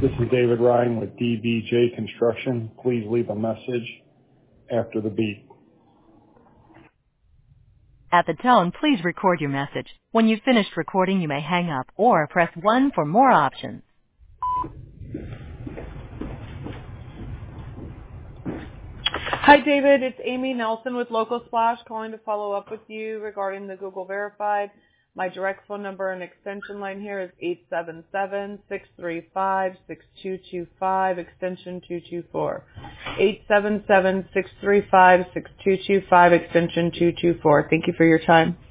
This is David Ryan with DBJ Construction. Please leave a message after the beep. At the tone, please record your message. When you've finished recording, you may hang up or press 1 for more options. Hi, David. It's Amy Nelson with Local Splash calling to follow up with you regarding the Google Verified. My direct phone number and extension line here is 877-635-6225, extension 224. 877-635-6225, extension 224. Thank you for your time.